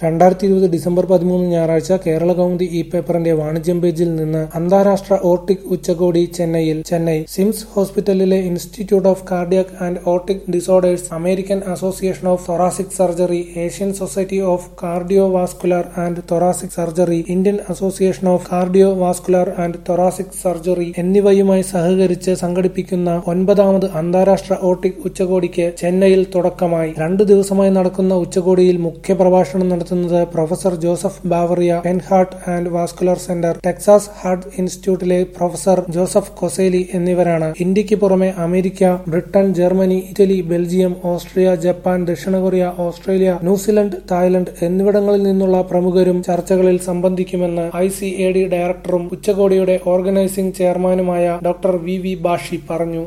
2020 December 13 ഞായറാഴ്ച കേരള കൗമുദി ഇ-പേപ്പറിന്റെ വാണിജ്യം പേജിൽ നിന്ന് അന്താരാഷ്ട്ര ഓർട്ടിക് ഉച്ചകോടി ചെന്നൈ സിംസ് ഹോസ്പിറ്റലിലെ institute of cardiac and aortic disorders, American association of thoracic surgery, Asian society of cardiovascular and thoracic surgery, Indian association of cardiovascular and thoracic surgery എന്നിവയുമായി സഹകരിച്ച് സംഘടിപ്പിക്കുന്ന 9ാമത് അന്താരാഷ്ട്ര ഓർട്ടിക് ഉച്ചകോടിക്ക് ചെന്നൈയിൽ തുടക്കമായി. 2 ദിവസമായി നടക്കുന്ന ഉച്ചകോടിയിൽ മുഖ്യപ്രഭാഷണം നടത്തുന്നത് professor Joseph Bavaria, Penn heart and vascular centre, Texas heart ഇൻസ്റ്റിറ്റ്യൂട്ടിലെ പ്രൊഫസർ ജോസഫ് കൊസേലി എന്നിവരാണ്. ഇന്ത്യക്ക് പുറമെ America, Britain, Germany, Italy, Belgium, Austria, Japan, ദക്ഷിണ കൊറിയ, ഓസ്ട്രേലിയ, ന്യൂസിലൻഡ്, തായ്ലൻഡ് എന്നിവിടങ്ങളിൽ നിന്നുള്ള പ്രമുഖരും ചർച്ചകളിൽ സംബന്ധിക്കുമെന്ന് ICAD ഡയറക്ടറും ഉച്ചകോടിയുടെ ഓർഗനൈസിംഗ് ചെയർമാനുമായ ഡോക്ടർ വി ബാഷി പറഞ്ഞു.